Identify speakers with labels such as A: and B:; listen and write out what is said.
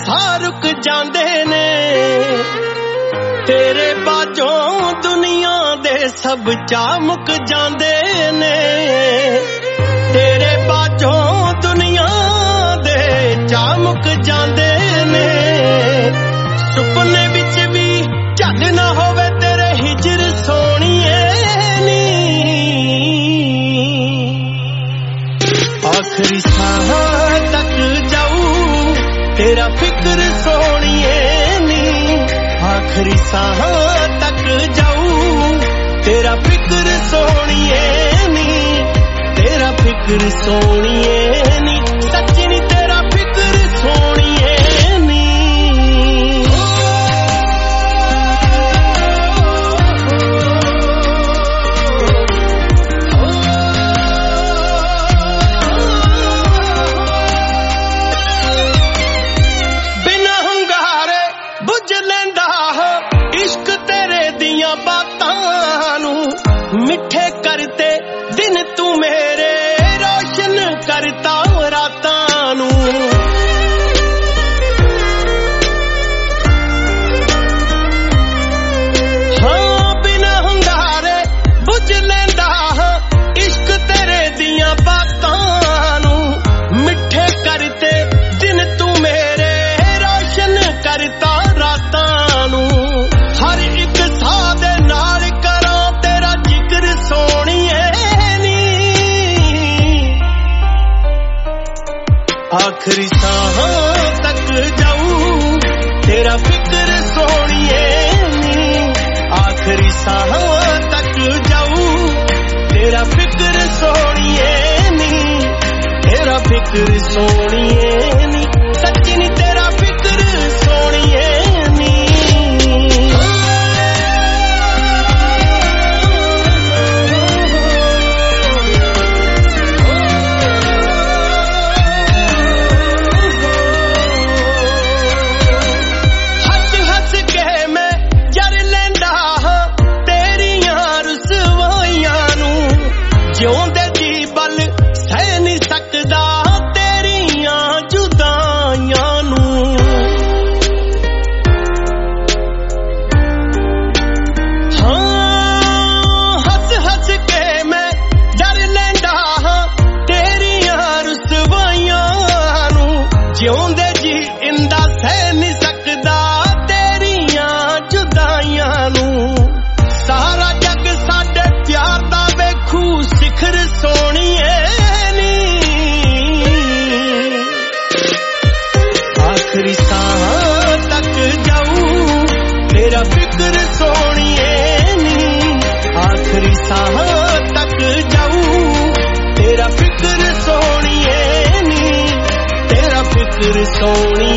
A: ਸਾਹ ਰੁਕ ਜਾਂਦੇ ਨੇ तेरे बाजों दुनिया दे सब चाह मुक जांदे ने तेरे बाजों दुनिया दे चाह मुक जांदे ने सुपने विच भी झल ना होवे तेरे हिजर सोहणीए नी आखरी साह तक जाऊं तेरा फिक्र सोहणीए नी आखरी साह तक जाऊं तेरा फिक्र सोहणीए नी तेरा फिक्र सोहणीए नी सच्ची नी तेरा फिक्र सोहणीए नी बिना हंगारे बुझ लैंदा इश्क तेरे दियां बातां नू मिठे करते दिन तू मेरे रोशन करता रातां नू हाँ बिना हंगारे बुझ लैंदा इश्क तेरे दियां बातां नू मिठे करते दिन तू मेरे रोशन करता रातां नू हर एक साह दे नाल करां तेरा जिक्र सोहणीए नी आखरी साह तक जाऊं तेरा फिक्र सोहणीए नी आखरी साह तक जाऊं तेरा फिक्र सोहणीए नी तेरा फिक्र सोहणीए नी सच्ची नी तेरा फिक्र सोहणीए नी ਜਿਉਂਦੇ ਜੀ ਬਲ ਸਹਿ ਨਹੀਂ ਸਕਦਾ ਤੇਰੀਆਂ ਜੁਦਾਈਆਂ ਨੂੰ ਹਾਂ ਹੱਸ ਹੱਸ ਕੇ ਮੈਂ ਡਰ ਲੈਂਦਾ ਤੇਰੀਆਂ ਰੁਸਵਾਈਆਂ ਨੂੰ ਜਿਉਂਦੇ ਜੀ ਇੰਦਾ ਸਹਿ ਨਹੀਂ ਸਕਦਾ ਤੇਰੀਆਂ ਜੁਦਾਈਆਂ ਨੂੰ ਸਾਰਾ ਜੱਗ ਸਾਡੇ ਪਿਆਰ ਦਾ ਵੇਖੂ ਸਿਖਰ ਸੋਹਣੀਏ ਨੀ ਆਖਰੀ ਸਾਹ ਤੱਕ ਜਾਊਂ ਤੇਰਾ ਫਿਕਰ ਸੋਹਣੀਏ ਨੀ ਆਖਰੀ ਸਾਹ ਤੱਕ ਜਾਊਂ ਤੇਰਾ ਫਿਕਰ ਸੋਹਣੀਏ ਨੀ ਤੇਰਾ ਫਿਕਰ ਸੋਹਣੀ